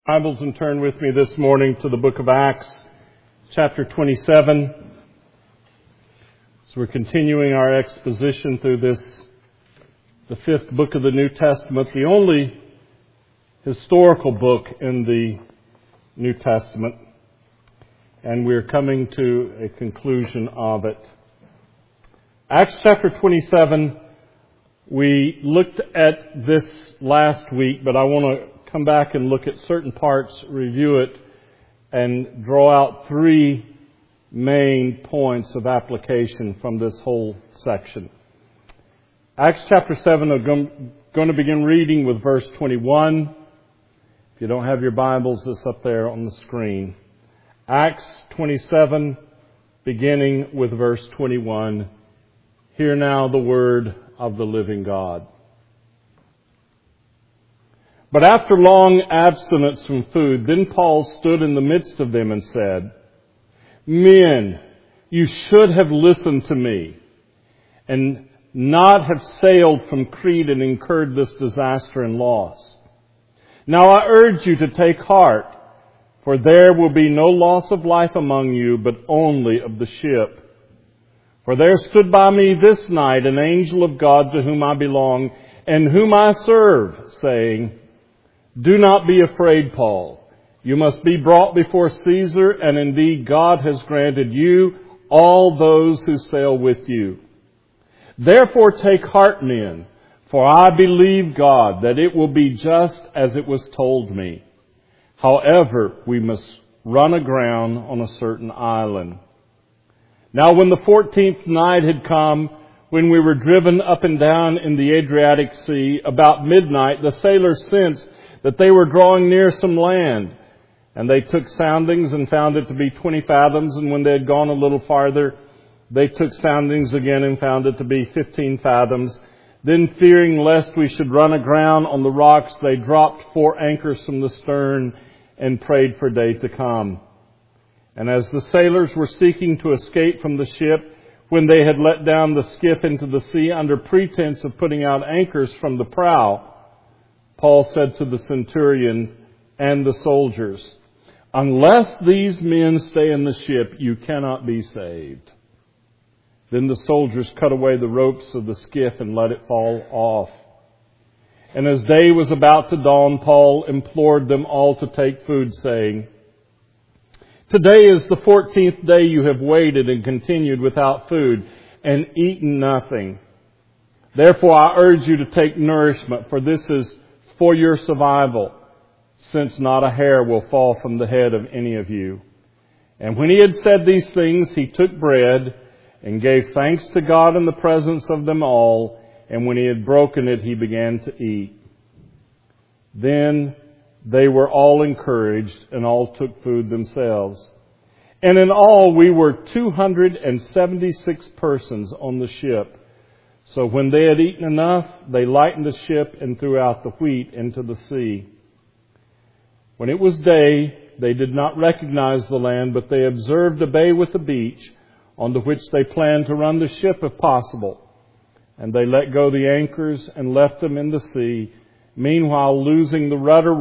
Bibles and turn with me this morning to the book of Acts, chapter 27. So we're continuing our exposition through the fifth book of the New Testament, the only historical book in the New Testament. And we're coming to a conclusion of it. Acts chapter 27, we looked at this last week, but I want to come back and look at certain parts, review it, and draw out three main points of application from this whole section. Acts chapter 7, I'm going to begin reading with verse 21. If you don't have your Bibles, it's up there on the screen. Acts 27, beginning with verse 21. Hear now the word of the living God. But after long abstinence from food, then Paul stood in the midst of them and said, "Men, you should have listened to me and not have sailed from Crete and incurred this disaster and loss. Now I urge you to take heart, for there will be no loss of life among you, but only of the ship. For there stood by me this night an angel of God to whom I belong and whom I serve, saying, 'Do not be afraid, Paul. You must be brought before Caesar, and indeed God has granted you all those who sail with you. Therefore take heart, men, for I believe God that it will be just as it was told me. However, we must run aground on a certain island.' Now when the 14th night had come, when we were driven up and down in the Adriatic Sea, about midnight the sailors sensed that they were drawing near some land. And they took soundings and found it to be 20 fathoms. And when they had gone a little farther, they took soundings again and found it to be 15 fathoms. Then, fearing lest we should run aground on the rocks, they dropped 4 anchors from the stern and prayed for day to come. And as the sailors were seeking to escape from the ship, when they had let down the skiff into the sea under pretense of putting out anchors from the prow, Paul said to the centurion and the soldiers, 'Unless these men stay in the ship, you cannot be saved.' Then the soldiers cut away the ropes of the skiff and let it fall off. And as day was about to dawn, Paul implored them all to take food, saying, 'Today is the 14th day you have waited and continued without food and eaten nothing. Therefore I urge you to take nourishment, for this is for your survival, since not a hair will fall from the head of any of you.' And when he had said these things, he took bread and gave thanks to God in the presence of them all. And when he had broken it, he began to eat. Then they were all encouraged and all took food themselves. And in all we were 276 persons on the ship. So when they had eaten enough, they lightened the ship and threw out the wheat into the sea. When it was day, they did not recognize the land, but they observed a bay with a beach, on to which they planned to run the ship if possible. And they let go the anchors and left them in the sea, meanwhile loosening the rudder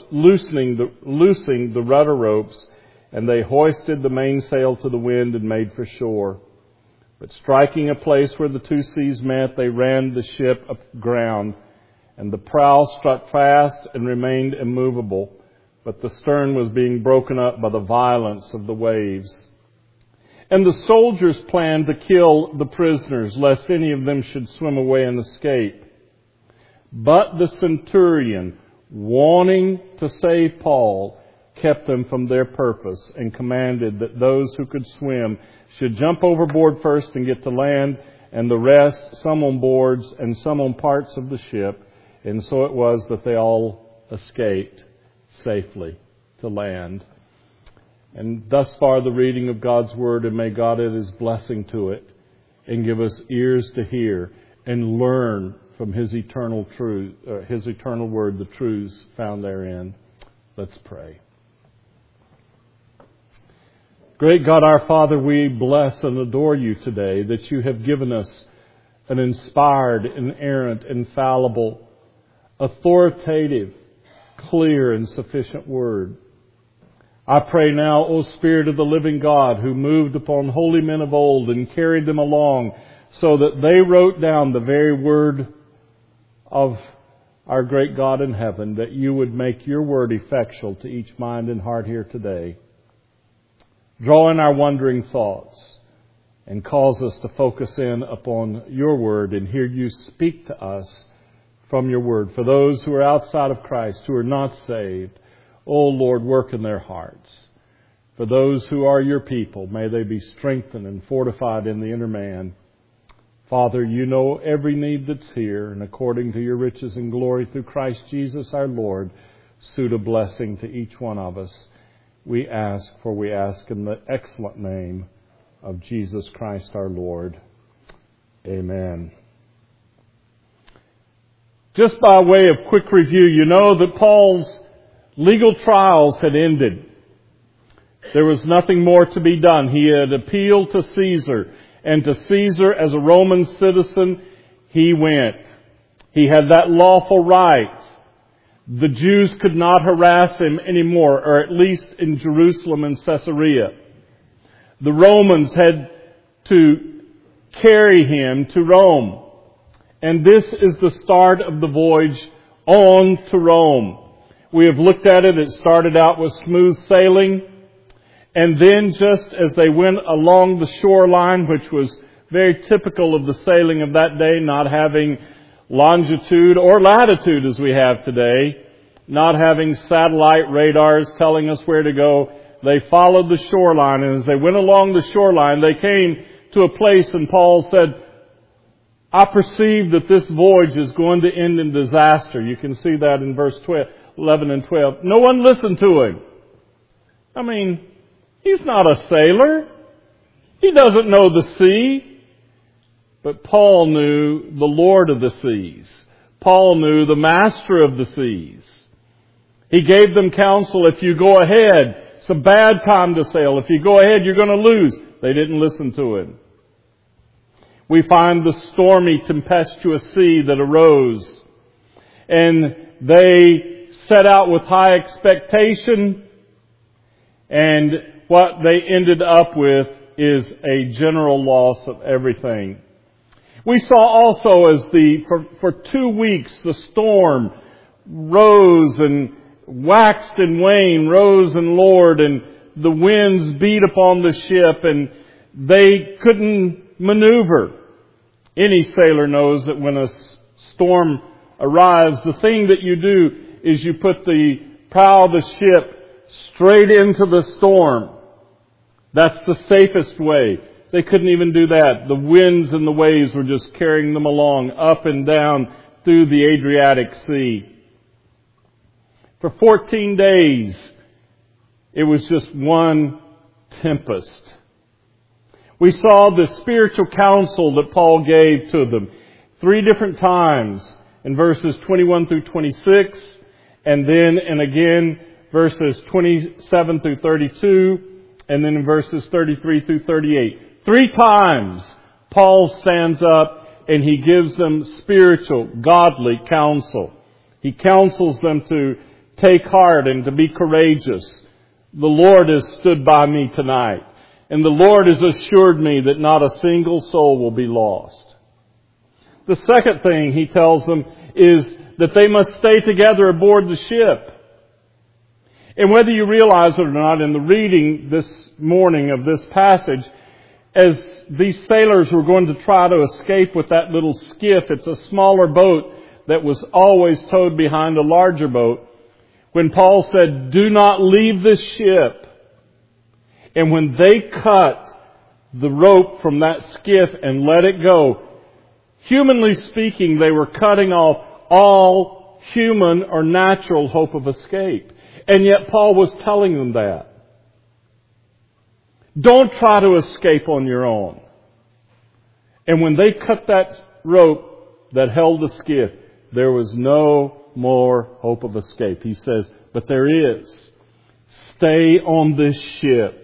ropes, and they hoisted the mainsail to the wind and made for shore. But striking a place where the 2 seas met, they ran the ship aground, and the prow struck fast and remained immovable, but the stern was being broken up by the violence of the waves. And the soldiers planned to kill the prisoners, lest any of them should swim away and escape. But the centurion, wanting to save Paul, kept them from their purpose and commanded that those who could swim should jump overboard first and get to land, and the rest, some on boards and some on parts of the ship. And so it was that they all escaped safely to land. And thus far the reading of God's Word, and may God add His blessing to it and give us ears to hear and learn from His eternal truth, His eternal Word, the truths found therein. Let's pray. Great God, our Father, we bless and adore you today that you have given us an inspired, inerrant, infallible, authoritative, clear and sufficient word. I pray now, O Spirit of the living God, who moved upon holy men of old and carried them along so that they wrote down the very word of our great God in heaven, that you would make your word effectual to each mind and heart here today. Draw in our wandering thoughts and cause us to focus in upon your word and hear you speak to us from your word. For those who are outside of Christ, who are not saved, O Lord, work in their hearts. For those who are your people, may they be strengthened and fortified in the inner man. Father, you know every need that's here, and according to your riches and glory through Christ Jesus our Lord, suit a blessing to each one of us. We ask in the excellent name of Jesus Christ our Lord. Amen. Just by way of quick review, you know that Paul's legal trials had ended. There was nothing more to be done. He had appealed to Caesar, and to Caesar as a Roman citizen, he went. He had that lawful right. The Jews could not harass him anymore, or at least in Jerusalem and Caesarea. The Romans had to carry him to Rome. And this is the start of the voyage on to Rome. We have looked at it. It started out with smooth sailing. And then just as they went along the shoreline, which was very typical of the sailing of that day, not having longitude or latitude as we have today, not having satellite radars telling us where to go, they followed the shoreline. And as they went along the shoreline, they came to a place, and Paul said, I perceive that this voyage is going to end in disaster. You can see that in verse 11 and 12. No one listened to him. I mean, he's not a sailor. He doesn't know the sea. But Paul knew the Lord of the seas. Paul knew the master of the seas. He gave them counsel, if you go ahead, it's a bad time to sail. If you go ahead, you're going to lose. They didn't listen to him. We find the stormy, tempestuous sea that arose. And they set out with high expectation. And what they ended up with is a general loss of everything. We saw also as for 2 weeks the storm rose and waxed and waned, rose and lowered, and the winds beat upon the ship, and they couldn't maneuver. Any sailor knows that when a storm arrives, the thing that you do is you put the prow of the ship straight into the storm. That's the safest way. They couldn't even do that. The winds and the waves were just carrying them along up and down through the Adriatic Sea. For 14 days, it was just one tempest. We saw the spiritual counsel that Paul gave to them 3 different times in verses 21 through 26, and then and again verses 27 through 32, and then in verses 33 through 38. 3 times Paul stands up and he gives them spiritual, godly counsel. He counsels them to take heart and to be courageous. The Lord has stood by me tonight. And the Lord has assured me that not a single soul will be lost. The second thing he tells them is that they must stay together aboard the ship. And whether you realize it or not, in the reading this morning of this passage, as these sailors were going to try to escape with that little skiff, it's a smaller boat that was always towed behind a larger boat. When Paul said, do not leave the ship, and when they cut the rope from that skiff and let it go, humanly speaking, they were cutting off all human or natural hope of escape. And yet Paul was telling them that. Don't try to escape on your own. And when they cut that rope that held the skiff, there was no more hope of escape. He says, but there is. Stay on this ship.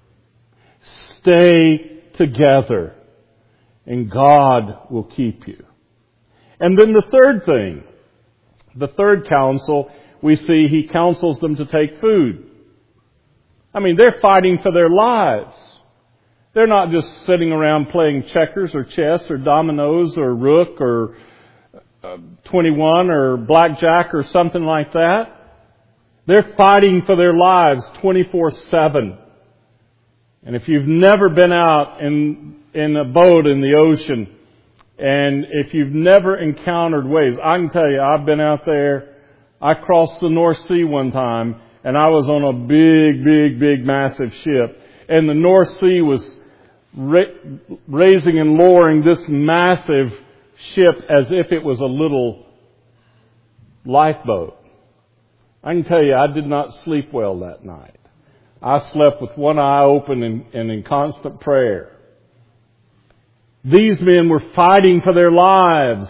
Stay together. And God will keep you. And then the third thing, the third counsel, we see he counsels them to take food. I mean, they're fighting for their lives. They're not just sitting around playing checkers or chess or dominoes or rook or 21 or blackjack or something like that. They're fighting for their lives 24/7. And if you've never been out in a boat in the ocean, and if you've never encountered waves, I can tell you, I've been out there. I crossed the North Sea one time, and I was on a big, massive ship. And the North Sea was raising and lowering this massive ship as if it was a little lifeboat. I can tell you, I did not sleep well that night. I slept with one eye open and in constant prayer. These men were fighting for their lives.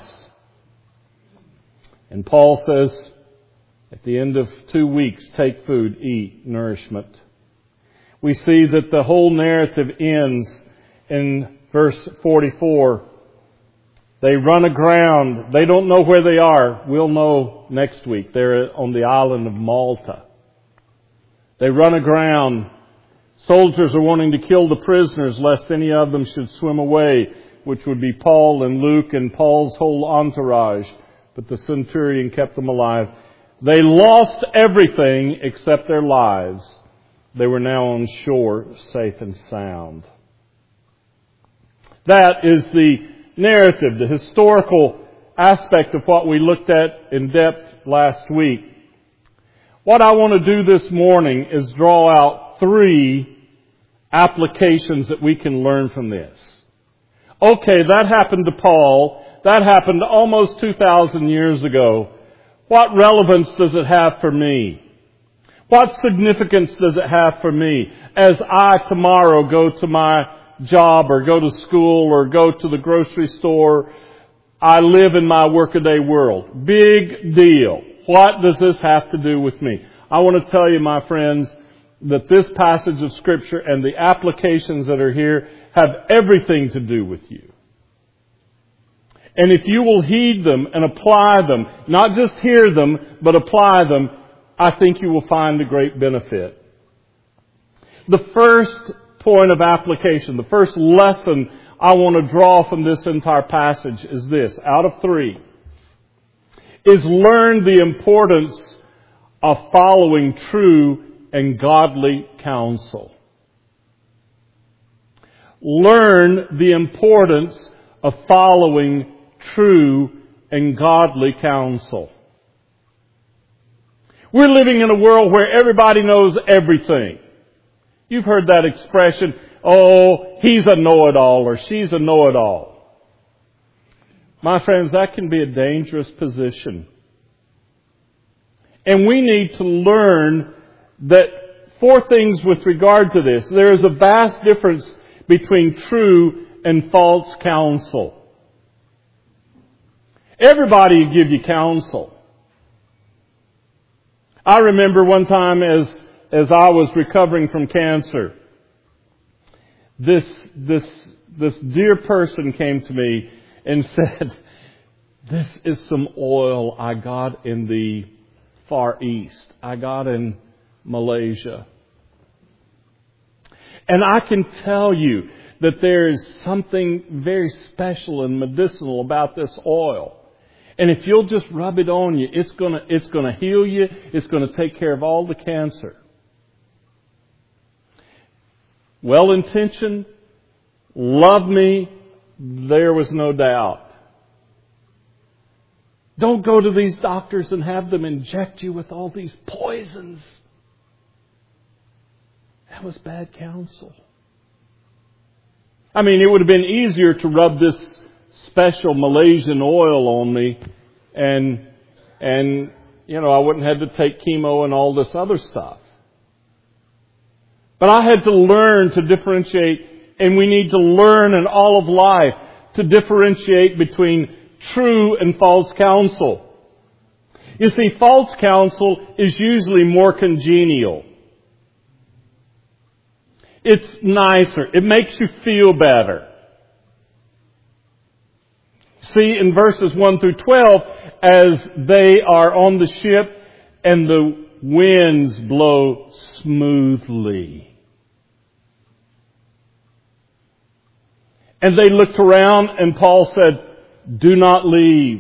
And Paul says, at the end of 2 weeks, take food, eat, nourishment. We see that the whole narrative ends in verse 44. They run aground. They don't know where they are. We'll know next week. They're on the island of Malta. They run aground. Soldiers are wanting to kill the prisoners lest any of them should swim away, which would be Paul and Luke and Paul's whole entourage. But the centurion kept them alive. They lost everything except their lives. They were now on shore, safe and sound. That is the narrative, the historical aspect of what we looked at in depth last week. What I want to do this morning is draw out 3 applications that we can learn from this. Okay, that happened to Paul. That happened almost 2,000 years ago. What relevance does it have for me? What significance does it have for me as I tomorrow go to my job or go to school or go to the grocery store? I live in my workaday world. Big deal. What does this have to do with me? I want to tell you, my friends, that this passage of Scripture and the applications that are here have everything to do with you. And if you will heed them and apply them, not just hear them, but apply them, I think you will find a great benefit. The first point of application, the first lesson I want to draw from this entire passage is this, out of 3, is learn the importance of following true and godly counsel. Learn the importance of following true and godly counsel. We're living in a world where everybody knows everything. You've heard that expression, oh, he's a know-it-all or she's a know-it-all. My friends, that can be a dangerous position. And we need to learn that 4 things with regard to this. There is a vast difference between true and false counsel. Everybody will give you counsel. I remember one time as I was recovering from cancer, this dear person came to me and said, this is some oil I got in the Far East. I got in Malaysia. And I can tell you that there is something very special and medicinal about this oil. And if you'll just rub it on you, it's gonna heal you. It's gonna take care of all the cancer. Well-intentioned, love me, there was no doubt. Don't go to these doctors and have them inject you with all these poisons. That was bad counsel. I mean, it would have been easier to rub this special Malaysian oil on me and I wouldn't have to take chemo and all this other stuff. But I had to learn to differentiate, and we need to learn in all of life to differentiate between true and false counsel. You see, false counsel is usually more congenial. It's nicer. It makes you feel better. See, in verses 1 through 12, as they are on the ship and the winds blow smoothly. And they looked around, and Paul said, do not leave.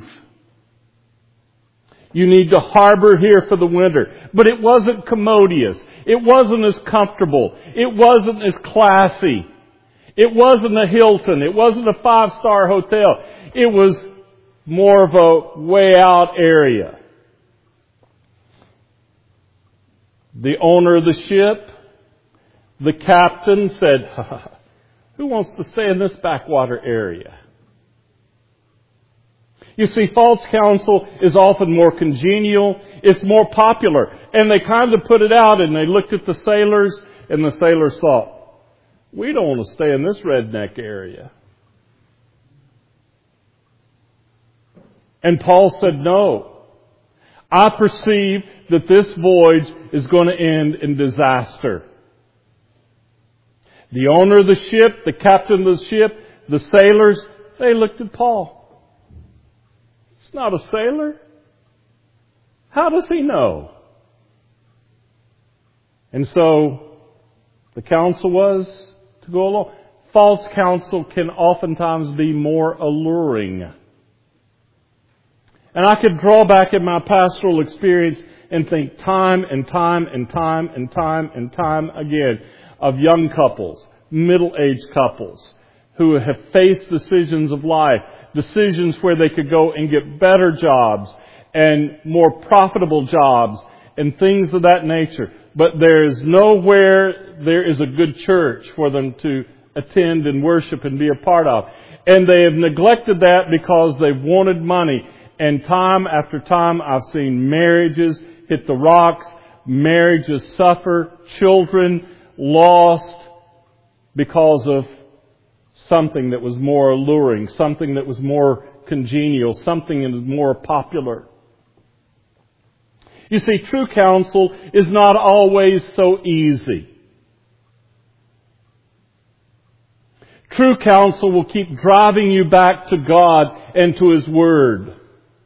You need to harbor here for the winter. But it wasn't commodious. It wasn't as comfortable. It wasn't as classy. It wasn't a Hilton. It wasn't a 5-star hotel. It was more of a way out area. The owner of the ship, the captain, said, who wants to stay in this backwater area? You see, false counsel is often more congenial. It's more popular. And they kind of put it out, and they looked at the sailors, and the sailors thought, we don't want to stay in this redneck area. And Paul said, no. I perceive that this voyage is going to end in disaster. The owner of the ship, the captain of the ship, the sailors, they looked at Paul. He's not a sailor. How does he know? And so the counsel was to go along. False counsel can oftentimes be more alluring. And I could draw back in my pastoral experience and think time and time and time and time and time again of young couples, middle-aged couples who have faced decisions of life, decisions where they could go and get better jobs and more profitable jobs and things of that nature. But there is nowhere there is a good church for them to attend and worship and be a part of. And they have neglected that because they've wanted money. And time after time I've seen marriages hit the rocks, marriages suffer, children lost because of something that was more alluring, something that was more congenial, something that was more popular. You see, true counsel is not always so easy. True counsel will keep driving you back to God and to His Word.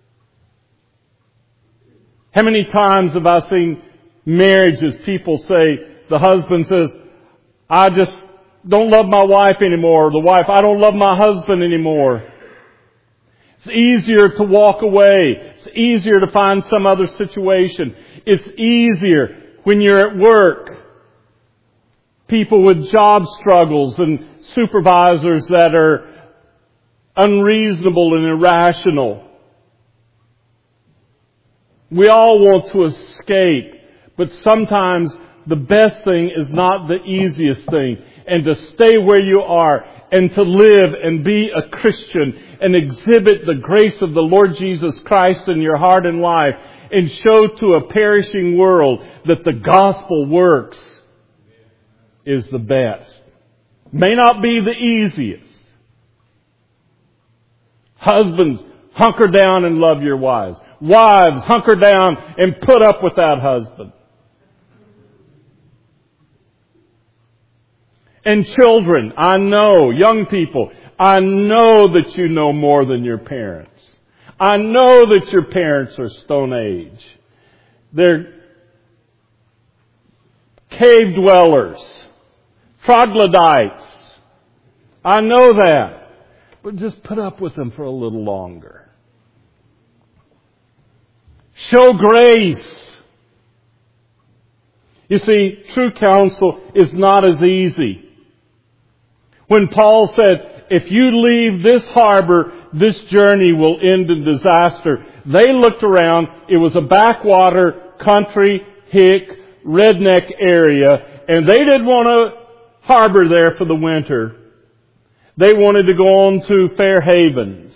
How many times have I seen marriages, people say, the husband says, I just don't love my wife anymore. Or the wife, I don't love my husband anymore. It's easier to walk away. It's easier to find some other situation. It's easier when you're at work. People with job struggles and supervisors that are unreasonable and irrational. We all want to escape, but sometimes the best thing is not the easiest thing. And to stay where you are and to live and be a Christian and exhibit the grace of the Lord Jesus Christ in your heart and life and show to a perishing world that the gospel works is the best. May not be the easiest. Husbands, hunker down and love your wives. Wives, hunker down and put up with that husband. And children, I know, young people, I know that you know more than your parents. I know that your parents are Stone Age. They're cave dwellers, troglodytes. I know that. But just put up with them for a little longer. Show grace. You see, true counsel is not as easy. When Paul said, if you leave this harbor, this journey will end in disaster, they looked around. It was a backwater, country, hick, redneck area, and they didn't want to harbor there for the winter. They wanted to go on to Fair Havens.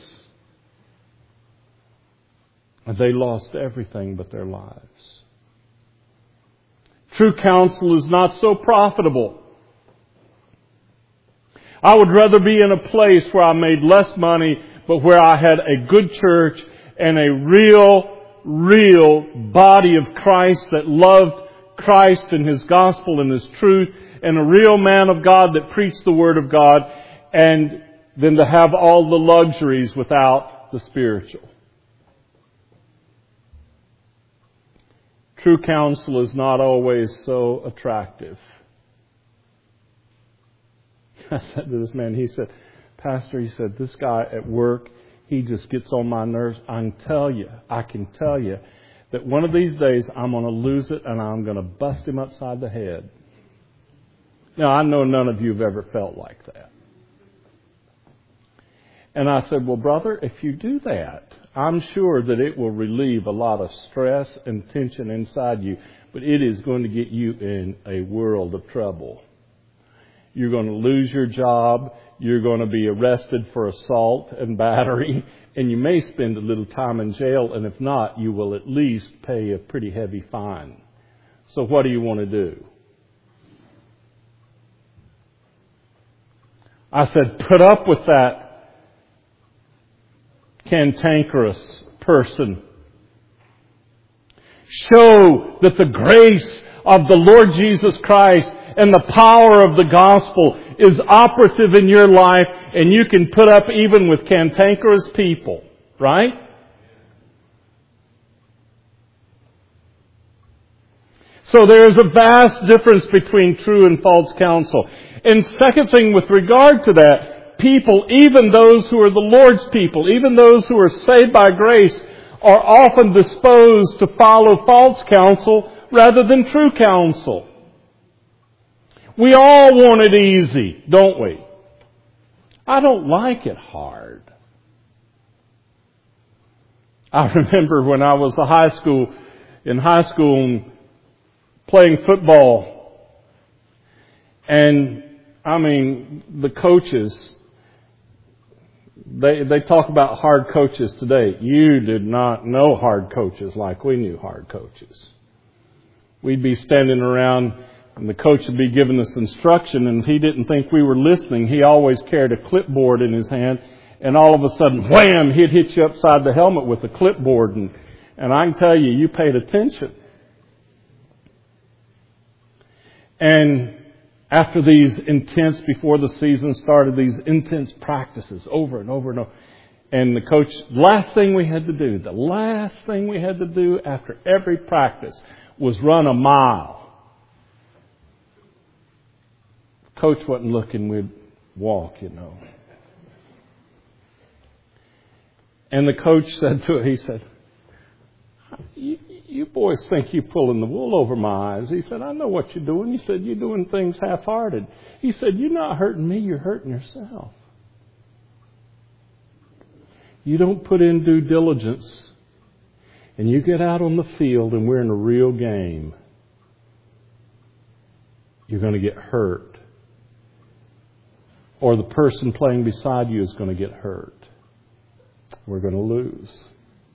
And they lost everything but their lives. True counsel is not so profitable. I would rather be in a place where I made less money, but where I had a good church and a real body of Christ that loved Christ and His gospel and His truth, and a real man of God that preached the Word of God, and than to have all the luxuries without the spiritual. true counsel is not always so attractive. I said to this man, he said, Pastor, he said, this guy at work, he just gets on my nerves. I can tell you that one of these days I'm going to lose it and I'm going to bust him upside the head. Now, I know none of you have ever felt like that. And I said, well, brother, if you do that, I'm sure that it will relieve a lot of stress and tension inside you, but it is going to get you in a world of trouble. You're going to lose your job. You're going to be arrested for assault and battery, and you may spend a little time in jail, and if not, you will at least pay a pretty heavy fine. So what do you want to do? I said, put up with that cantankerous person. Show that the grace of the Lord Jesus Christ and the power of the gospel is operative in your life, and you can put up even with cantankerous people, right? So there is a vast difference between true and false counsel. And second thing, with regard to that, people, even those who are the Lord's people, even those who are saved by grace, are often disposed to follow false counsel rather than true counsel. We all want it easy, don't we? I don't like it hard. I remember when I was in high school playing football, and the coaches, they talk about hard coaches today. You did not know hard coaches like we knew hard coaches. We'd be standing around and the coach would be giving us instruction, and if he didn't think we were listening, he always carried a clipboard in his hand, and all of a sudden, wham, he'd hit you upside the helmet with a clipboard, and I can tell you paid attention. And after these intense, before the season started, these intense practices over and over and over, and the coach, the last thing we had to do after every practice was run a mile. Coach wasn't looking, we'd walk, And the coach said to it, he said, you boys think you're pulling the wool over my eyes. He said, I know what you're doing. He said, you're doing things half-hearted. He said, you're not hurting me, you're hurting yourself. You don't put in due diligence, and you get out on the field and we're in a real game, you're going to get hurt. Or the person playing beside you is going to get hurt. We're going to lose.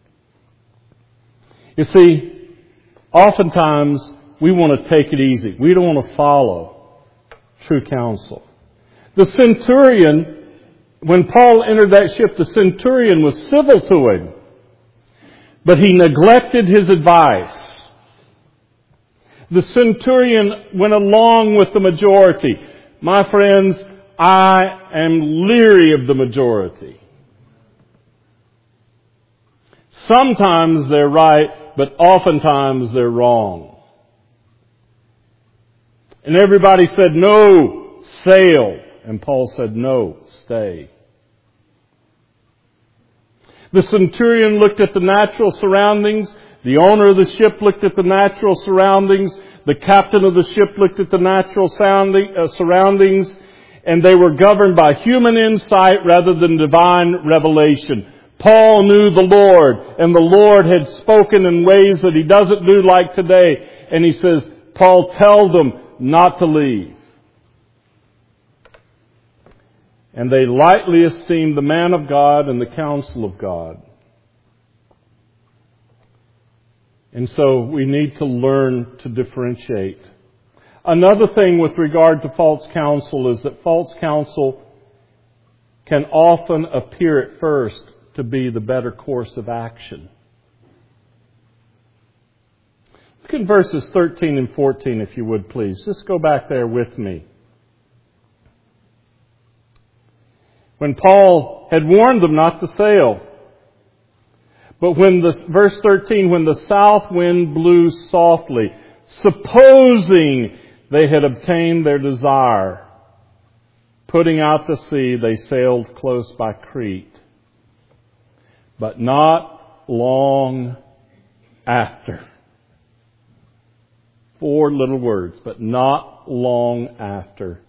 You see, oftentimes we want to take it easy. We don't want to follow true counsel. The centurion, when Paul entered that ship, the centurion was civil to him, but he neglected his advice. The centurion went along with the majority. My friends, I am leery of the majority. Sometimes they're right, but oftentimes they're wrong. And everybody said, no, sail. And Paul said, no, stay. The centurion looked at the natural surroundings. The owner of the ship looked at the natural surroundings. The captain of the ship looked at the natural surroundings. And they were governed by human insight rather than divine revelation. Paul knew the Lord, and the Lord had spoken in ways that He doesn't do like today. And he says, Paul, tell them not to leave. And they lightly esteemed the man of God and the counsel of God. And so we need to learn to differentiate. Another thing with regard to false counsel is that false counsel can often appear at first to be the better course of action. Look in verses 13 and 14, if you would, please. Just go back there with me. When Paul had warned them not to sail, But verse 13, when the south wind blew softly, supposing they had obtained their desire, putting out to sea, they sailed close by Crete. But not long after. 4 little words, but not long after.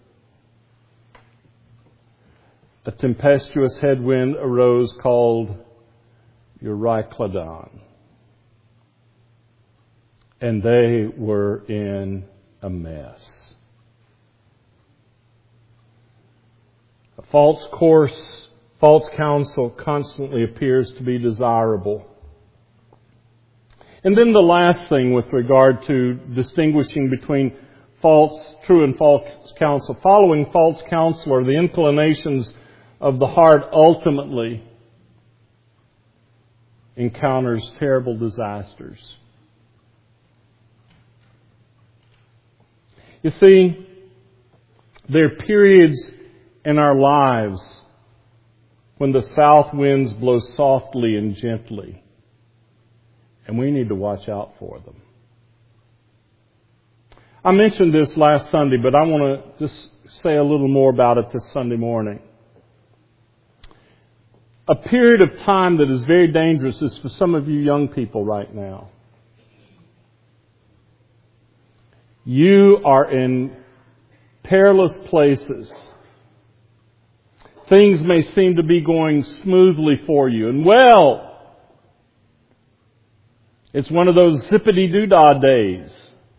A tempestuous headwind arose called Euroclydon. And they were in a mess. A false course, false counsel constantly appears to be desirable. And then the last thing with regard to distinguishing between true and false counsel. Following false counsel are the inclinations of the heart ultimately encounters terrible disasters. You see, there are periods in our lives when the south winds blow softly and gently, and we need to watch out for them. I mentioned this last Sunday, but I want to just say a little more about it this Sunday morning. A period of time that is very dangerous is for some of you young people right now. You are in perilous places. Things may seem to be going smoothly for you. And well, it's one of those zippity-doo-dah days.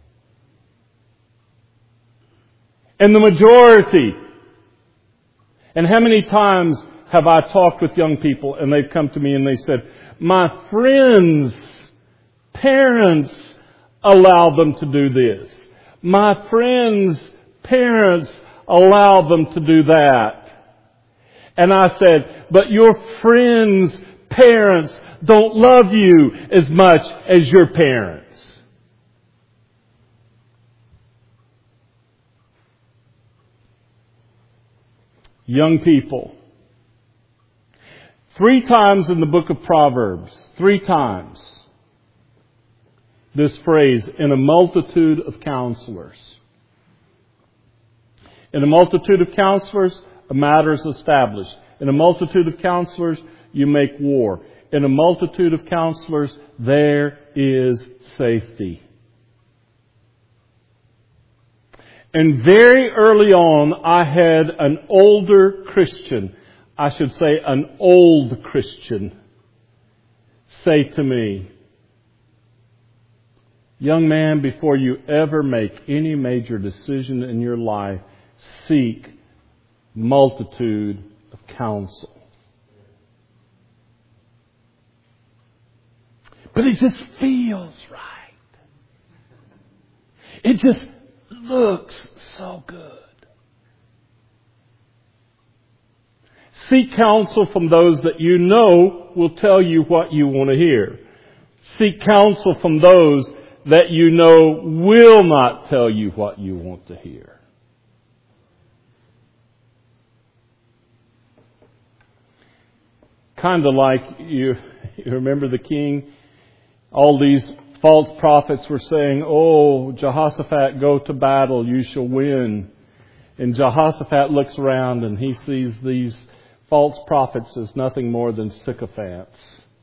And the majority, and how many times have I talked with young people and they've come to me and they said, my friends' parents allow them to do this. My friends' parents allow them to do that. And I said, but your friends' parents don't love you as much as your parents. Young people. 3 times in the book of Proverbs, 3 times, this phrase, in a multitude of counselors. In a multitude of counselors, a matter is established. In a multitude of counselors, you make war. In a multitude of counselors, there is safety. And very early on, I had an older Christian, I should say an old Christian, say to me, young man, before you ever make any major decision in your life, seek multitude of counsel. But it just feels right. It just looks so good. Seek counsel from those that you know will tell you what you want to hear. Seek counsel from those that you know will not tell you what you want to hear. Kind of like you remember the king? All these false prophets were saying, oh, Jehoshaphat, go to battle, you shall win. And Jehoshaphat looks around and he sees these false prophets as nothing more than sycophants.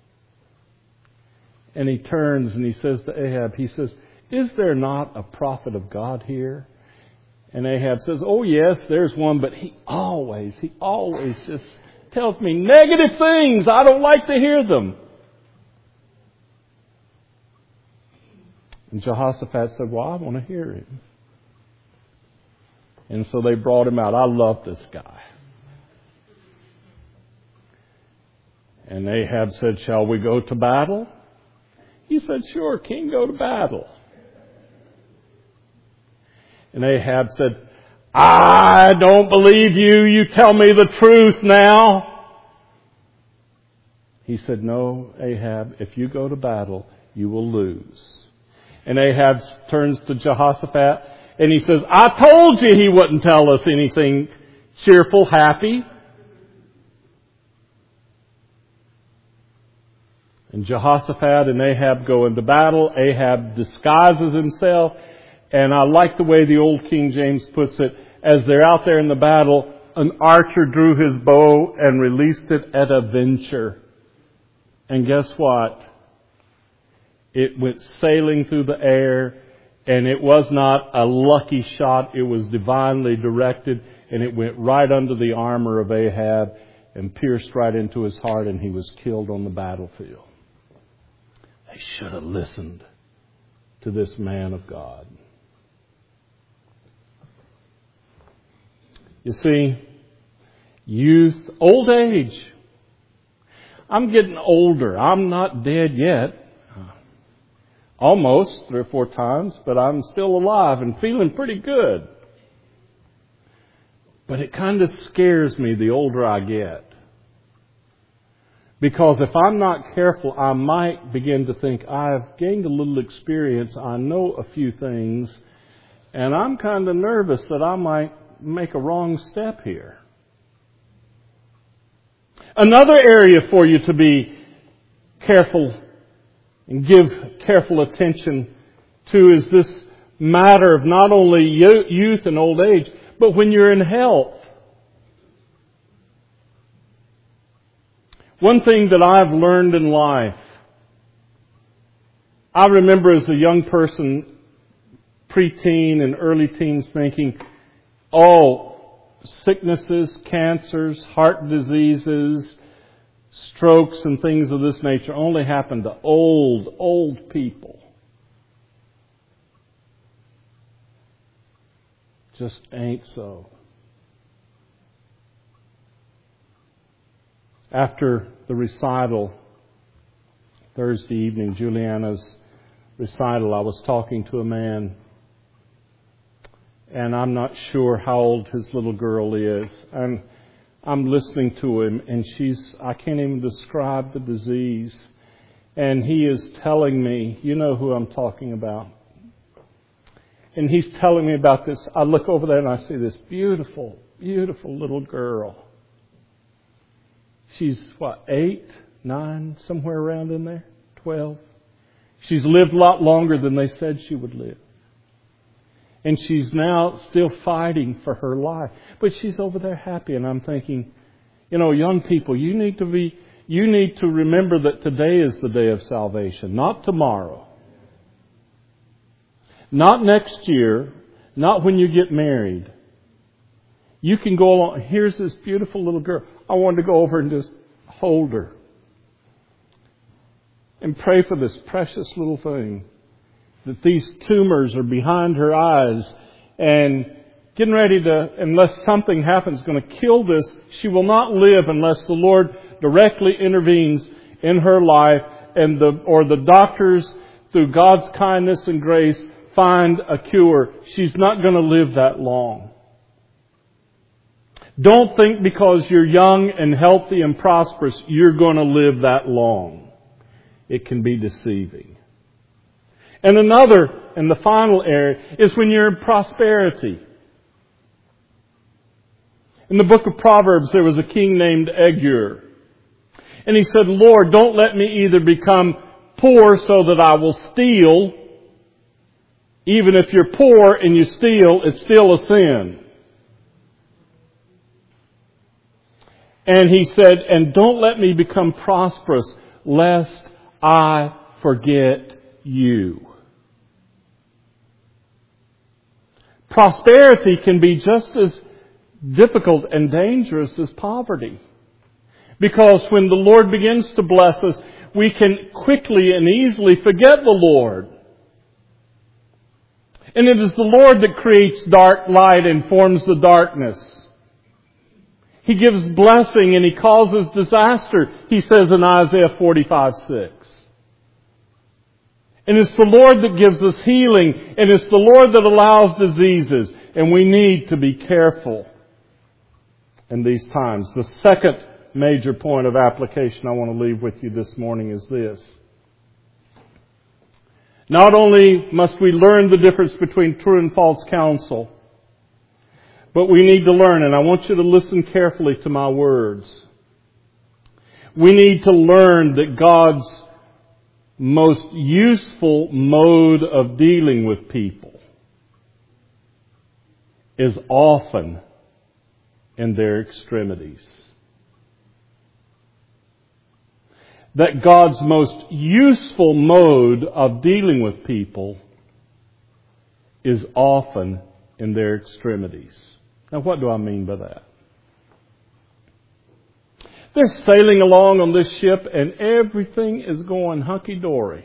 And he turns and he says to Ahab, he says, is there not a prophet of God here? And Ahab says, oh yes, there's one, but he always just tells me negative things. I don't like to hear them. And Jehoshaphat said, well, I want to hear him. And so they brought him out. I love this guy. And Ahab said, shall we go to battle? He said, sure, king, go to battle. And Ahab said, I don't believe you. You tell me the truth now. He said, no, Ahab, if you go to battle, you will lose. And Ahab turns to Jehoshaphat and he says, I told you he wouldn't tell us anything cheerful, happy. And Jehoshaphat and Ahab go into battle. Ahab disguises himself. And I like the way the old King James puts it. As they're out there in the battle, an archer drew his bow and released it at a venture. And guess what? It went sailing through the air. And it was not a lucky shot. It was divinely directed. And it went right under the armor of Ahab and pierced right into his heart. And he was killed on the battlefield. They should have listened to this man of God. You see, youth, old age. I'm getting older. I'm not dead yet. Almost 3 or 4 times, but I'm still alive and feeling pretty good. But it kind of scares me the older I get. Because if I'm not careful, I might begin to think, I've gained a little experience, I know a few things, and I'm kind of nervous that I might make a wrong step here. Another area for you to be careful and give careful attention to is this matter of not only youth and old age, but when you're in health. One thing that I've learned in life, I remember as a young person, preteen and early teens, thinking, sicknesses, cancers, heart diseases, strokes and things of this nature only happen to old people. Just ain't so. After the recital, Thursday evening, Juliana's recital, I was talking to a man, and I'm not sure how old his little girl is. And I'm listening to him, and I can't even describe the disease. And he is telling me, you know who I'm talking about. And he's telling me about this. I look over there and I see this beautiful, beautiful little girl. She's, 8, 9, somewhere around in there? 12. She's lived a lot longer than they said she would live. And she's now still fighting for her life. But she's over there happy. And I'm thinking, young people, you need to remember that today is the day of salvation, not tomorrow. Not next year. Not when you get married. You can go along. Here's this beautiful little girl. I wanted to go over and just hold her. And pray for this precious little thing. That these tumors are behind her eyes. And getting ready to, unless something happens, going to kill this. She will not live unless the Lord directly intervenes in her life. And the doctors, through God's kindness and grace, find a cure. She's not going to live that long. Don't think because you're young and healthy and prosperous, you're going to live that long. It can be deceiving. And the final area, is when you're in prosperity. In the book of Proverbs, there was a king named Agur. And he said, Lord, don't let me either become poor so that I will steal. Even if you're poor and you steal, it's still a sin. And he said, and don't let me become prosperous, lest I forget you. Prosperity can be just as difficult and dangerous as poverty. Because when the Lord begins to bless us, we can quickly and easily forget the Lord. And it is the Lord that creates dark light and forms the darkness. He gives blessing and He causes disaster, He says in Isaiah 45:6. And it's the Lord that gives us healing, and it's the Lord that allows diseases, and we need to be careful in these times. The second major point of application I want to leave with you this morning is this. Not only must we learn the difference between true and false counsel, but we need to learn, and I want you to listen carefully to my words. We need to learn that God's most useful mode of dealing with people is often in their extremities. That God's most useful mode of dealing with people is often in their extremities. Now, what do I mean by that? They're sailing along on this ship and everything is going hunky-dory.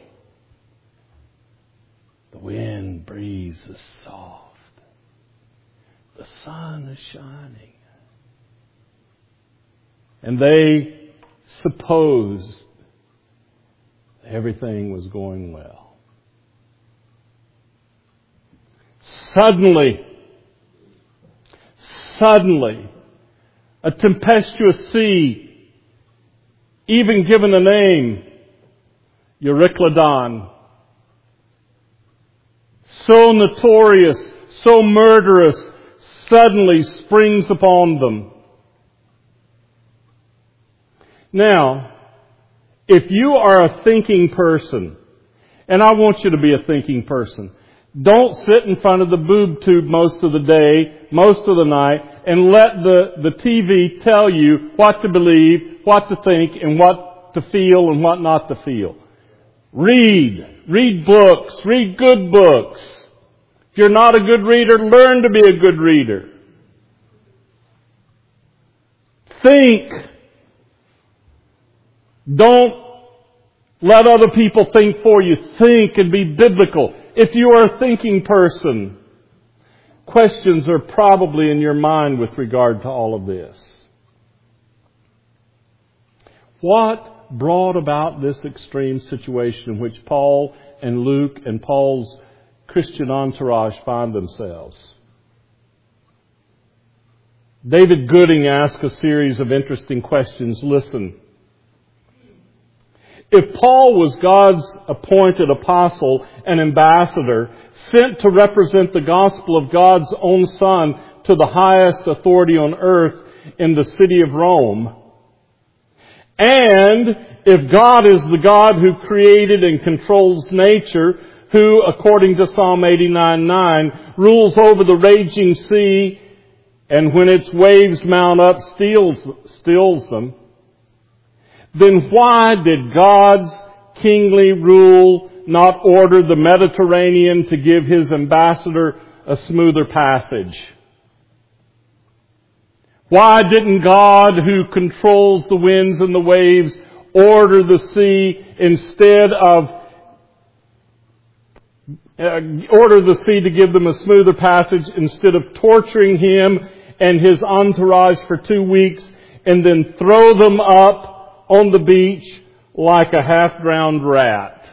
The wind breeze is soft. The sun is shining. And they supposed everything was going well. Suddenly, a tempestuous sea, even given a name, Euroclydon, so notorious, so murderous, suddenly springs upon them. Now, if you are a thinking person, and I want you to be a thinking person, don't sit in front of the boob tube most of the day, most of the night, and let the TV tell you what to believe, what to think, and what to feel and what not to feel. Read books, read good books. If you're not a good reader, learn to be a good reader. Think. Don't let other people think for you. Think and be biblical. If you are a thinking person, questions are probably in your mind with regard to all of this. What brought about this extreme situation in which Paul and Luke and Paul's Christian entourage find themselves? David Gooding asked a series of interesting questions. Listen. If Paul was God's appointed apostle and ambassador, sent to represent the gospel of God's own Son to the highest authority on earth in the city of Rome, and if God is the God who created and controls nature, who, according to Psalm 89:9, rules over the raging sea, and when its waves mount up, stills them, then why did God's kingly rule not order the Mediterranean to give His ambassador a smoother passage? Why didn't God, who controls the winds and the waves, order the sea to give them a smoother passage instead of torturing him and his entourage for 2 weeks and then throw them up on the beach like a half-drowned rat?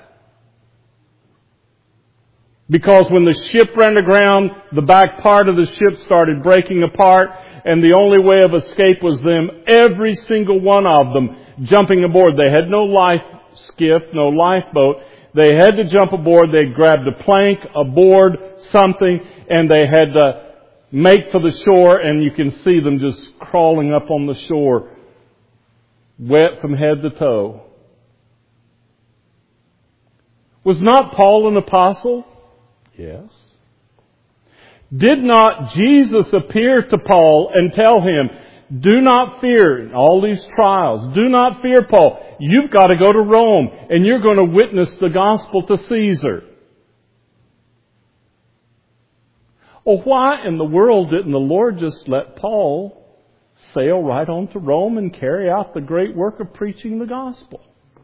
Because when the ship ran aground, the back part of the ship started breaking apart, and the only way of escape was them, every single one of them, jumping aboard. They had no life skiff, no lifeboat. They had to jump aboard. They grabbed a plank, a board, something, and they had to make for the shore, and you can see them just crawling up on the shore, wet from head to toe. Was not Paul an apostle? Yes. Did not Jesus appear to Paul and tell him, do not fear in all these trials. Do not fear, Paul. You've got to go to Rome and you're going to witness the gospel to Caesar. Well, why in the world didn't the Lord just let Paul sail right on to Rome and carry out the great work of preaching the gospel?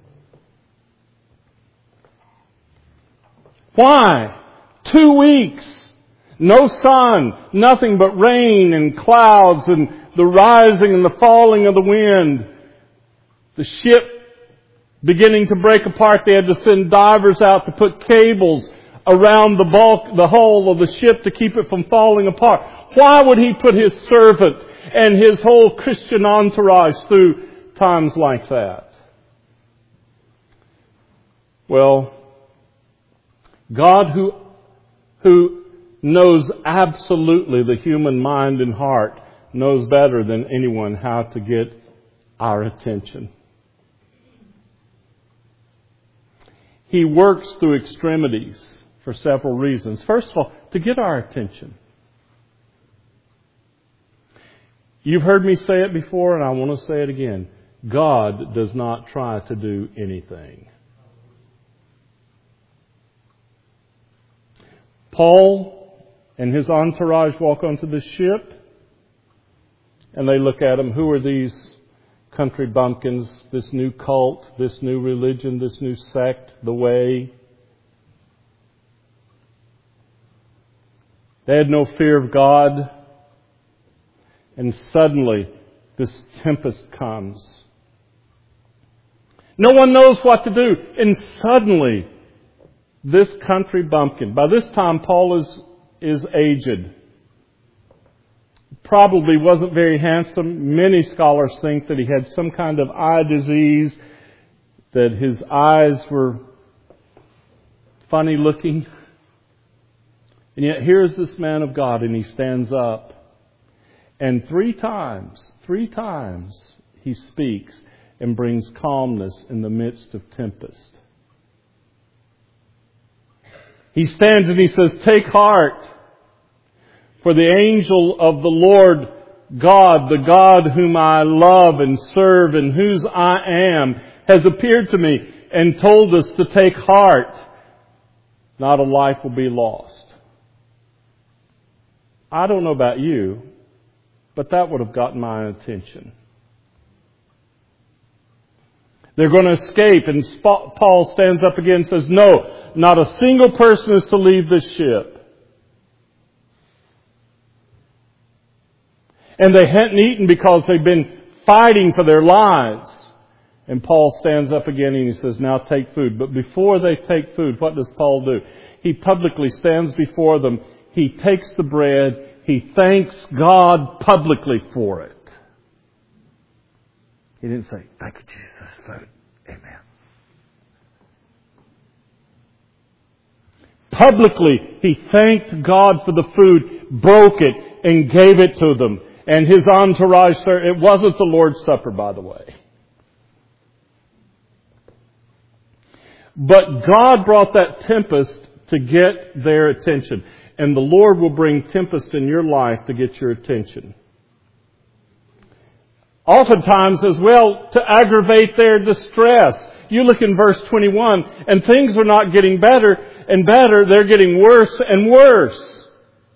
Why? 2 weeks. No sun. Nothing but rain and clouds and the rising and the falling of the wind. The ship beginning to break apart. They had to send divers out to put cables around the hull of the ship to keep it from falling apart. Why would He put His servant and His whole Christian entourage through times like that? Well, God who knows absolutely the human mind and heart knows better than anyone how to get our attention. He works through extremities for several reasons. First of all, to get our attention. You've heard me say it before, and I want to say it again. God does not try to do anything. Paul and his entourage walk onto the ship, and they look at him. Who are these country bumpkins, this new cult, this new religion, this new sect, the Way? They had no fear of God. And suddenly, this tempest comes. No one knows what to do. And suddenly, this country bumpkin, by this time Paul is aged. Probably wasn't very handsome. Many scholars think that he had some kind of eye disease, that his eyes were funny looking. And yet here's this man of God, and he stands up. And three times, he speaks and brings calmness in the midst of tempest. He stands and he says, "Take heart, for the angel of the Lord God, the God whom I love and serve and whose I am, has appeared to me and told us to take heart. Not a life will be lost." I don't know about you, but that would have gotten my attention. They're going to escape, and Paul stands up again and says, "No, not a single person is to leave this ship." And they hadn't eaten because they've been fighting for their lives. And Paul stands up again and he says, "Now take food." But before they take food, what does Paul do? He publicly stands before them. He takes the bread. He thanks God publicly for it. He didn't say, "Thank you, Jesus, for it. Amen." Publicly, he thanked God for the food, broke it, and gave it to them. And his entourage, it wasn't the Lord's Supper, by the way. But God brought that tempest to get their attention. And the Lord will bring tempest in your life to get your attention. Oftentimes as well, to aggravate their distress. You look in verse 21, and things are not getting better and better. They're getting worse and worse.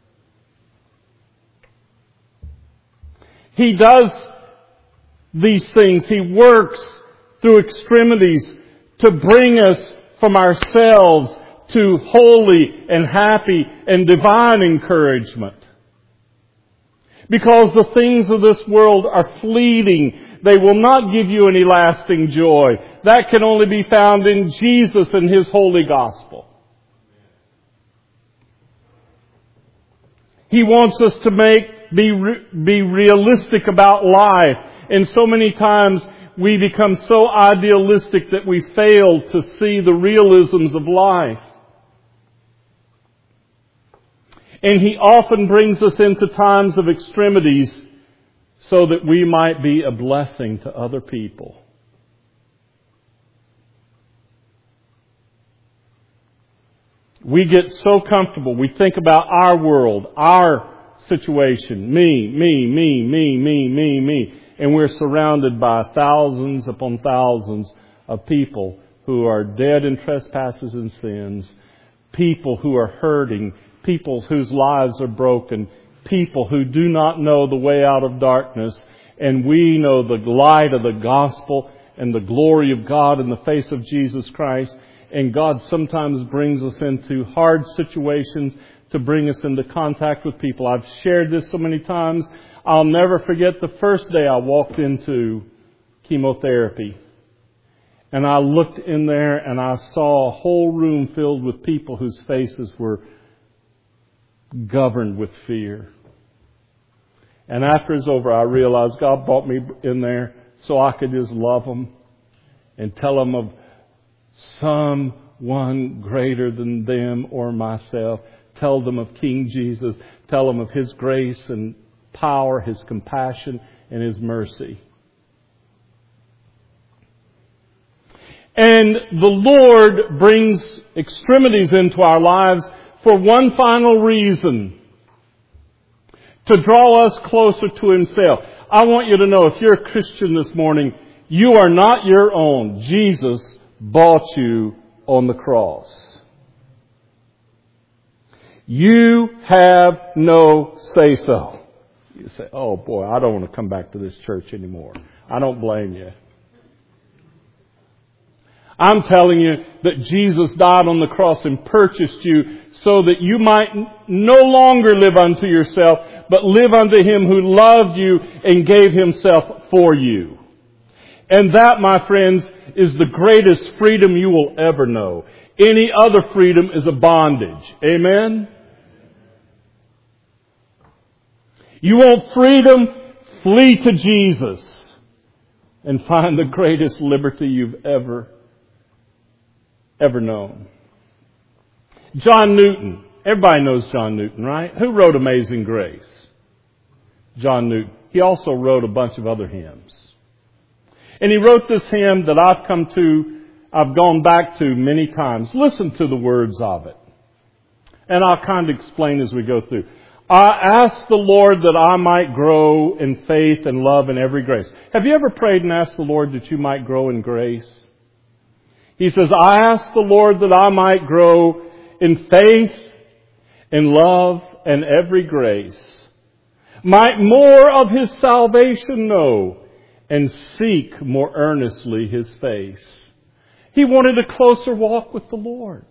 He does these things. He works through extremities to bring us from ourselves to holy and happy and divine encouragement. Because the things of this world are fleeting. They will not give you any lasting joy. That can only be found in Jesus and His holy gospel. He wants us to be realistic about life. And so many times we become so idealistic that we fail to see the realisms of life. And He often brings us into times of extremities so that we might be a blessing to other people. We get so comfortable. We think about our world, our situation, me. And we're surrounded by thousands upon thousands of people who are dead in trespasses and sins, people who are hurting, people whose lives are broken, people who do not know the way out of darkness, and we know the light of the gospel and the glory of God in the face of Jesus Christ. And God sometimes brings us into hard situations to bring us into contact with people. I've shared this so many times. I'll never forget the first day I walked into chemotherapy. And I looked in there and I saw a whole room filled with people whose faces were governed with fear. And after it's over, I realized God brought me in there so I could just love them and tell them of someone greater than them or myself. Tell them of King Jesus. Tell them of His grace and power, His compassion, and His mercy. And the Lord brings extremities into our lives for one final reason: to draw us closer to Himself. I want you to know, if you're a Christian this morning, you are not your own. Jesus bought you on the cross. You have no say-so. You say, oh boy, I don't want to come back to this church anymore. I don't blame you. I'm telling you that Jesus died on the cross and purchased you so that you might no longer live unto yourself, but live unto Him who loved you and gave Himself for you. And that, my friends, is the greatest freedom you will ever know. Any other freedom is a bondage. Amen? You want freedom? Flee to Jesus and find the greatest liberty you've ever known. John Newton. Everybody knows John Newton, right? Who wrote Amazing Grace? John Newton. He also wrote a bunch of other hymns. And he wrote this hymn that I've gone back to many times. Listen to the words of it. And I'll kind of explain as we go through. I ask the Lord that I might grow in faith and love and every grace. Have you ever prayed and asked the Lord that you might grow in grace? He says, I ask the Lord that I might grow in faith, in love, and every grace. Might more of His salvation know, and seek more earnestly His face. He wanted a closer walk with the Lord.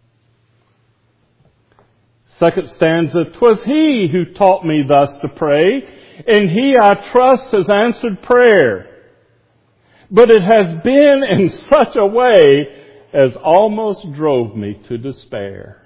Second stanza, 'twas He who taught me thus to pray, and He, I trust, has answered prayer. But it has been in such a way as almost drove me to despair.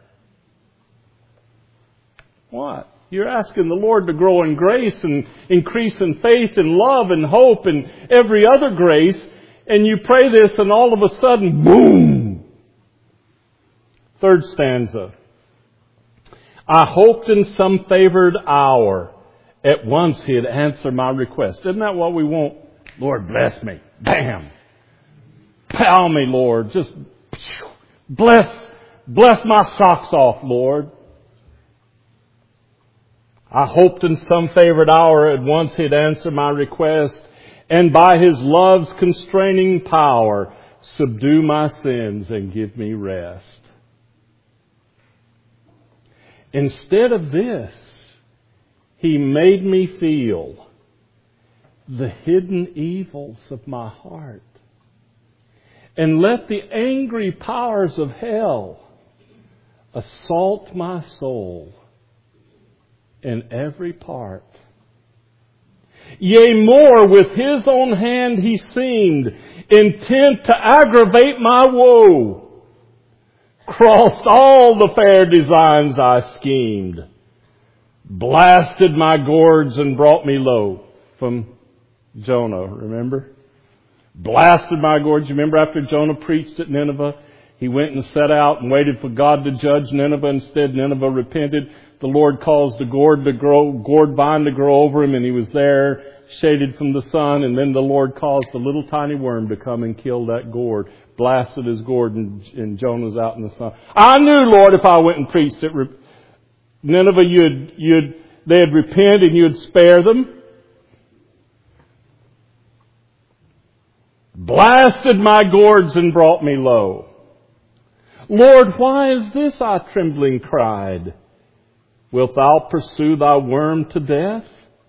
What? You're asking the Lord to grow in grace and increase in faith and love and hope and every other grace, and you pray this and all of a sudden, boom! Third stanza. I hoped in some favored hour at once He'd answer my request. Isn't that what we want? Lord, bless me. Bam! Pow me, Lord. Just bless my socks off, Lord. I hoped in some favored hour at once He'd answer my request, and by His love's constraining power subdue my sins and give me rest. Instead of this, He made me feel the hidden evils of my heart, and let the angry powers of hell assault my soul in every part. Yea, more, with His own hand He seemed intent to aggravate my woe. Crossed all the fair designs I schemed, blasted my gourds and brought me low. From Jonah, remember? Blasted my gourds. You remember after Jonah preached at Nineveh, he went and set out and waited for God to judge Nineveh. Instead, Nineveh repented. The Lord caused the gourd vine to grow over him, and he was there, shaded from the sun. And then the Lord caused a little tiny worm to come and kill that gourd. Blasted his gourd, and Jonah's out in the sun. I knew, Lord, if I went and preached at Nineveh, they'd repent and you'd spare them. Blasted my gourds and brought me low. Lord, why is this? I trembling cried. Wilt thou pursue thy worm to death?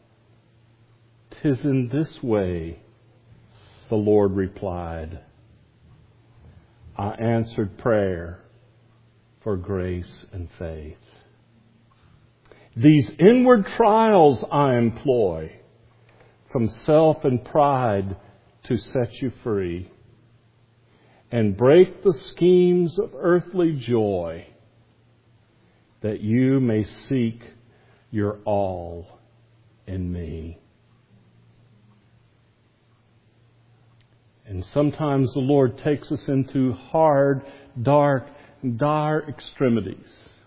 'Tis in this way, the Lord replied. I answered prayer for grace and faith. These inward trials I employ from self and pride to set you free and break the schemes of earthly joy, that you may seek your all in me. And sometimes the Lord takes us into hard, dark, dire extremities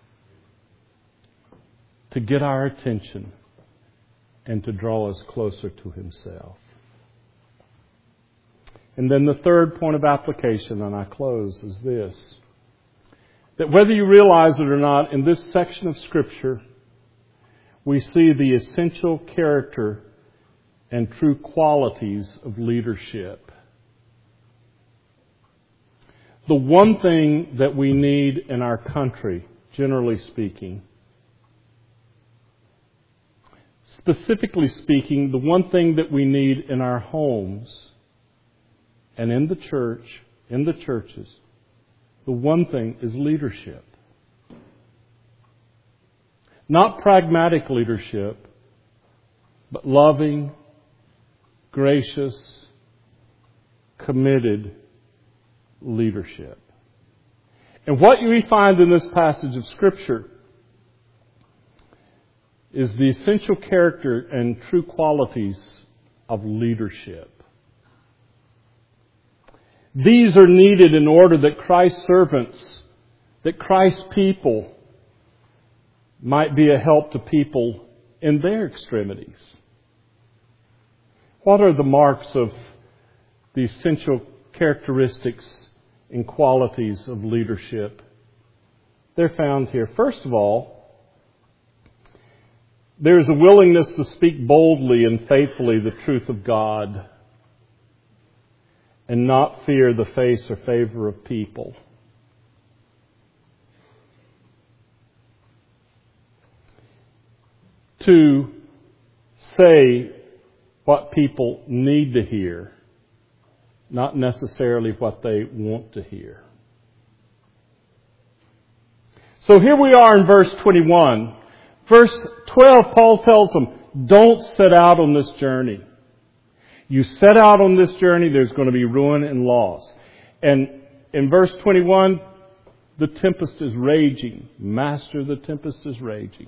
to get our attention and to draw us closer to Himself. And then the third point of application, and I close, is this. That whether you realize it or not, in this section of Scripture, we see the essential character and true qualities of leadership. The one thing that we need in our country, generally speaking, specifically speaking, the one thing that we need in our homes and in the church, in the churches, the one thing is leadership. Not pragmatic leadership, but loving, gracious, committed leadership. And what we find in this passage of Scripture is the essential character and true qualities of leadership. These are needed in order that Christ's servants, that Christ's people might be a help to people in their extremities. What are the marks of the essential characteristics and qualities of leadership? They're found here. First of all, there is a willingness to speak boldly and faithfully the truth of God and not fear the face or favor of people. To say what people need to hear, not necessarily what they want to hear. So here we are in verse 21. Verse 12, Paul tells them, don't set out on this journey. You set out on this journey, there's going to be ruin and loss. And in verse 21, the tempest is raging. Master, the tempest is raging.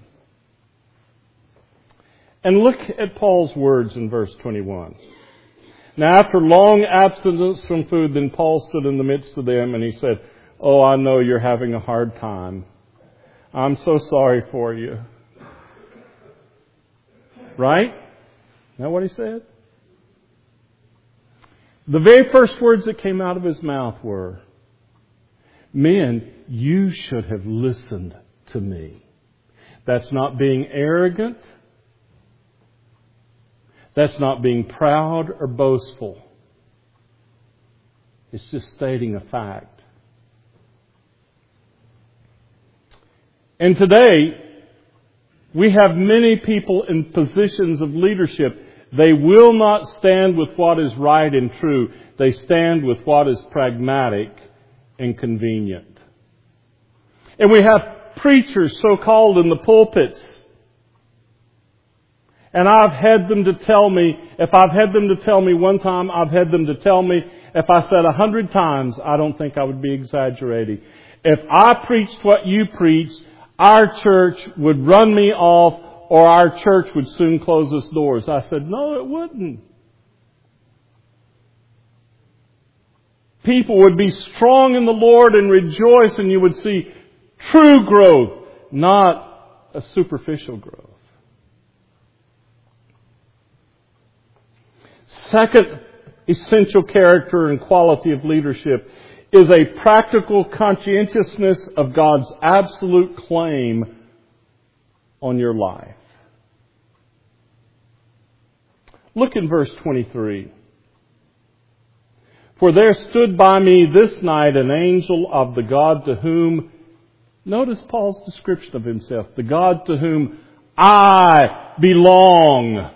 And look at Paul's words in verse 21. Now, after long abstinence from food, then Paul stood in the midst of them and he said, oh, I know you're having a hard time. I'm so sorry for you. Right? Isn't that what he said? The very first words that came out of his mouth were, men, you should have listened to me. That's not being arrogant. That's not being proud or boastful. It's just stating a fact. And today, we have many people in positions of leadership. They will not stand with what is right and true. They stand with what is pragmatic and convenient. And we have preachers, so-called, in the pulpits. And I've had them to tell me, if I've had them to tell me one time, I've had them to tell me, if I said 100 times, I don't think I would be exaggerating. If I preached what you preached, our church would run me off, or our church would soon close its doors. I said, no, it wouldn't. People would be strong in the Lord and rejoice, and you would see true growth, not a superficial growth. Second essential character and quality of leadership is a practical conscientiousness of God's absolute claim on your life. Look in verse 23. For there stood by me this night an angel of the God to whom, notice Paul's description of himself, the God to whom I belong.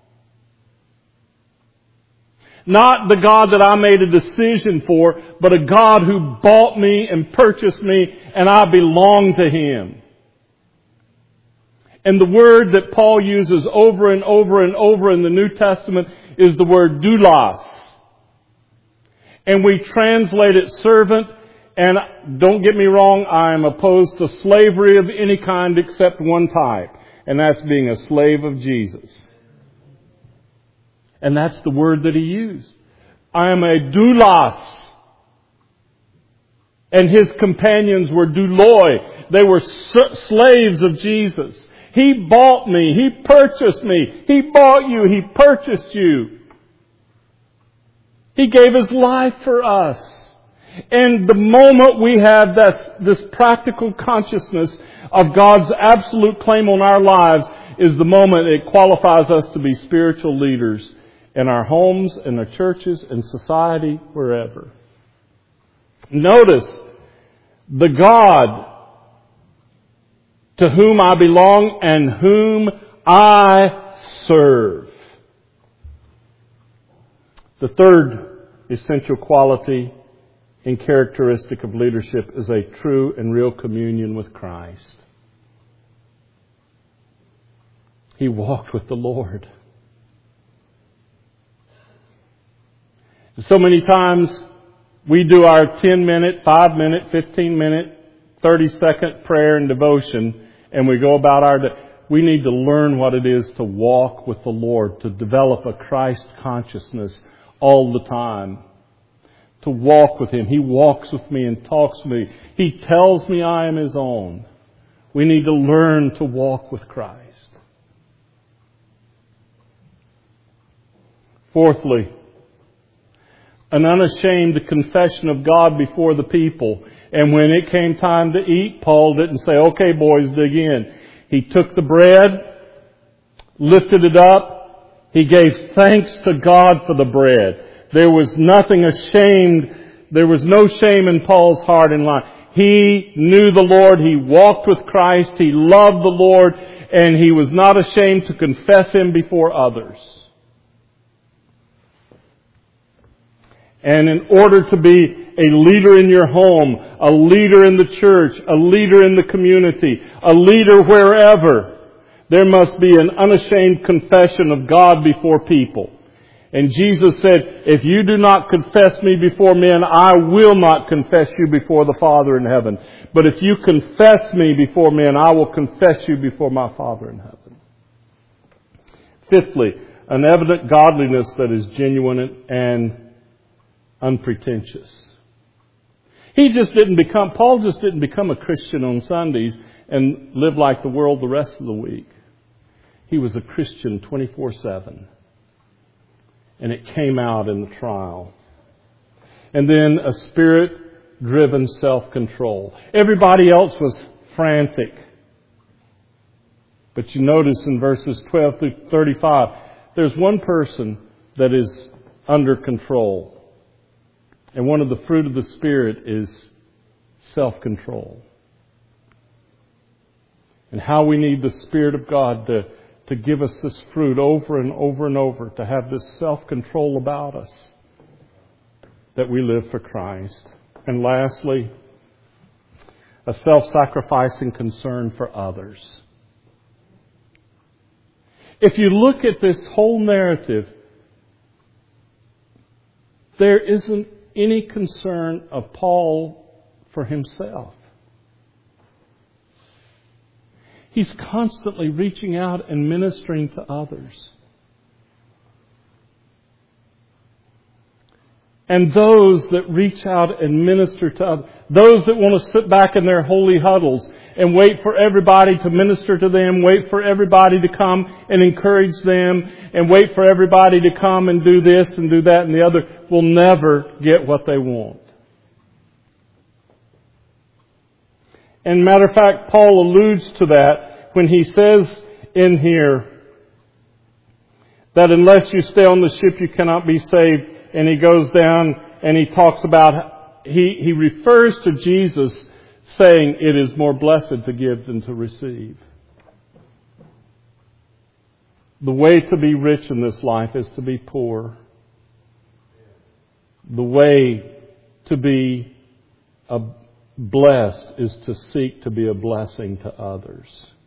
Not the God that I made a decision for, but a God who bought me and purchased me, and I belong to Him. And the word that Paul uses over and over and over in the New Testament is the word doulos. And we translate it servant, and don't get me wrong, I am opposed to slavery of any kind except one type, and that's being a slave of Jesus. And that's the word that he used. I am a doulos. And his companions were douloi. They were slaves of Jesus. He bought me. He purchased me. He bought you. He purchased you. He gave His life for us. And the moment we have this practical consciousness of God's absolute claim on our lives is the moment it qualifies us to be spiritual leaders in our homes, in our churches, in society, wherever. Notice, the God to whom I belong and whom I serve. The third essential quality and characteristic of leadership is a true and real communion with Christ. He walked with the Lord. So many times we do our 10-minute, 5-minute, 15-minute, 30-second prayer and devotion, and we go about our day. We need to learn what it is to walk with the Lord, to develop a Christ consciousness all the time. To walk with Him. He walks with me and talks with me. He tells me I am His own. We need to learn to walk with Christ. Fourthly, an unashamed confession of God before the people. And when it came time to eat, Paul didn't say, okay boys, dig in. He took the bread, lifted it up. He gave thanks to God for the bread. There was nothing ashamed. There was no shame in Paul's heart and life. He knew the Lord. He walked with Christ. He loved the Lord. And he was not ashamed to confess Him before others. And in order to be a leader in your home, a leader in the church, a leader in the community, a leader wherever, there must be an unashamed confession of God before people. And Jesus said, if you do not confess me before men, I will not confess you before the Father in heaven. But if you confess me before men, I will confess you before my Father in heaven. Fifthly, an evident godliness that is genuine and unpretentious. Paul just didn't become a Christian on Sundays and live like the world the rest of the week. He was a Christian 24/7. And it came out in the trial. And then a Spirit-driven self-control. Everybody else was frantic. But you notice in verses 12 through 35, there's one person that is under control. And one of the fruit of the Spirit is self-control. And how we need the Spirit of God to give us this fruit over and over and over, to have this self-control about us, that we live for Christ. And lastly, a self-sacrificing concern for others. If you look at this whole narrative, there isn't any concern of Paul for himself. He's constantly reaching out and ministering to others. And those that reach out and minister to others, those that want to sit back in their holy huddles and wait for everybody to minister to them, wait for everybody to come and encourage them, and wait for everybody to come and do this and do that and the other, will never get what they want. And matter of fact, Paul alludes to that when he says in here that unless you stay on the ship you cannot be saved. And he goes down and he talks about, he refers to Jesus saying it is more blessed to give than to receive. The way to be rich in this life is to be poor. The way to be blessed is to seek to be a blessing to others.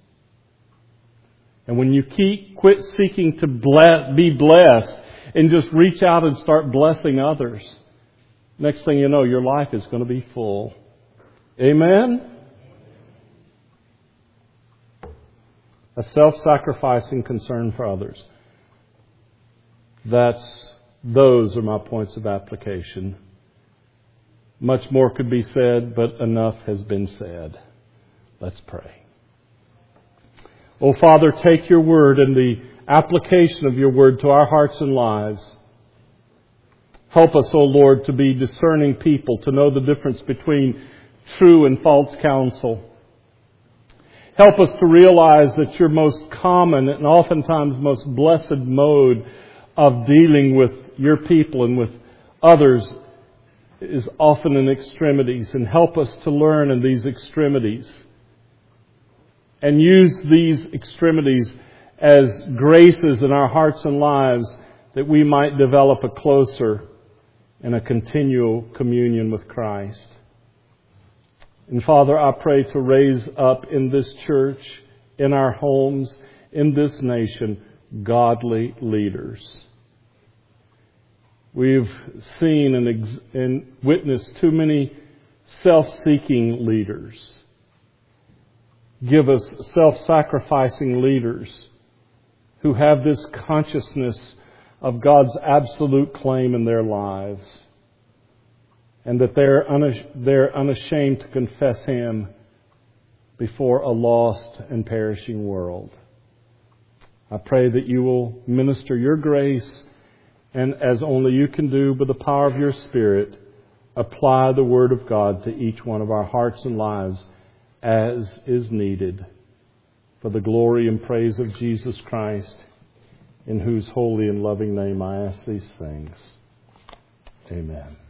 And when you quit seeking to be blessed and just reach out and start blessing others, next thing you know, your life is going to be full. Amen? A self-sacrificing concern for others. Those are my points of application. Much more could be said, but enough has been said. Let's pray. Oh, Father, take your word and the application of your word to our hearts and lives. Help us, O Lord, to be discerning people, to know the difference between true and false counsel. Help us to realize that your most common and oftentimes most blessed mode of dealing with your people and with others is often in extremities. And help us to learn in these extremities and use these extremities as graces in our hearts and lives that we might develop a closer and a continual communion with Christ. And Father, I pray to raise up in this church, in our homes, in this nation, godly leaders. We've seen and witnessed too many self-seeking leaders. Give us self-sacrificing leaders who have this consciousness of God's absolute claim in their lives, and that they're unashamed to confess Him before a lost and perishing world. I pray that you will minister your grace, and as only you can do by the power of your Spirit, apply the Word of God to each one of our hearts and lives as is needed, for the glory and praise of Jesus Christ, in whose holy and loving name I ask these things. Amen.